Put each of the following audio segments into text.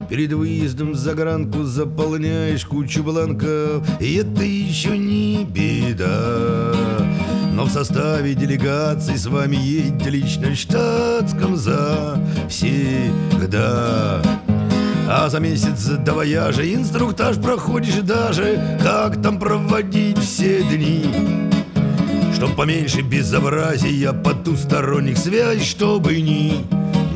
Перед выездом в загранку заполняешь кучу бланков, и это еще не беда. Но в составе делегации с вами едете лично в штатском завсегда. А за месяц до вояжа инструктаж проходишь даже, как там проводить все дни. Чтоб поменьше безобразия, потусторонних связей, чтобы ни.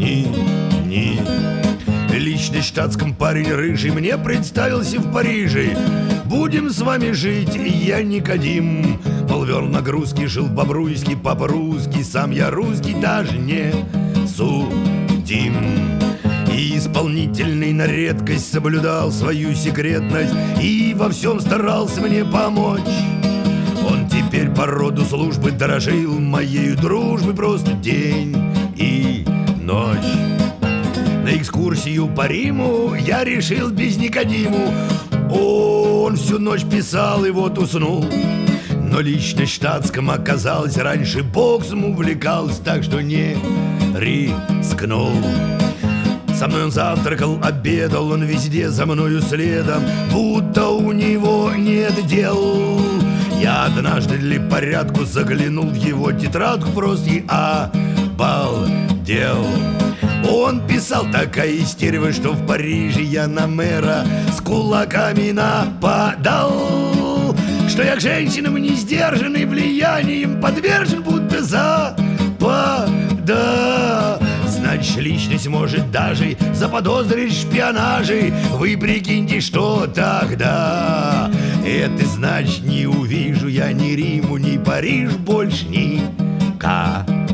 Лично в штатском парень рыжий мне представился в Париже. Будем с вами жить, я Никодим. Полвер нагрузки, жил по-бруйски, по-русски. Сам я русский, даже не судим. И исполнительный на редкость соблюдал свою секретность и во всем старался мне помочь. Он теперь по роду службы дорожил моею дружбой просто день и ночь. На экскурсию по Риму я решил без Никодиму. Он всю ночь писал и вот уснул. Но личность в штатском оказалась раньше боксом увлекался, так что не рискнул. Со мной он завтракал, обедал, он везде за мною следом, будто у него нет дел. Я однажды для порядку заглянул в его тетрадку, просто и обалдел. Он писал такая истерия, что в Париже я на мэра с кулаками нападал, что я к женщинам не сдержанный влиянием подвержен, будто запада. Значит, личность может даже заподозрить в шпионаже. Вы прикиньте, что тогда? Это значит, не увижу я ни Риму, ни Париж больше никогда.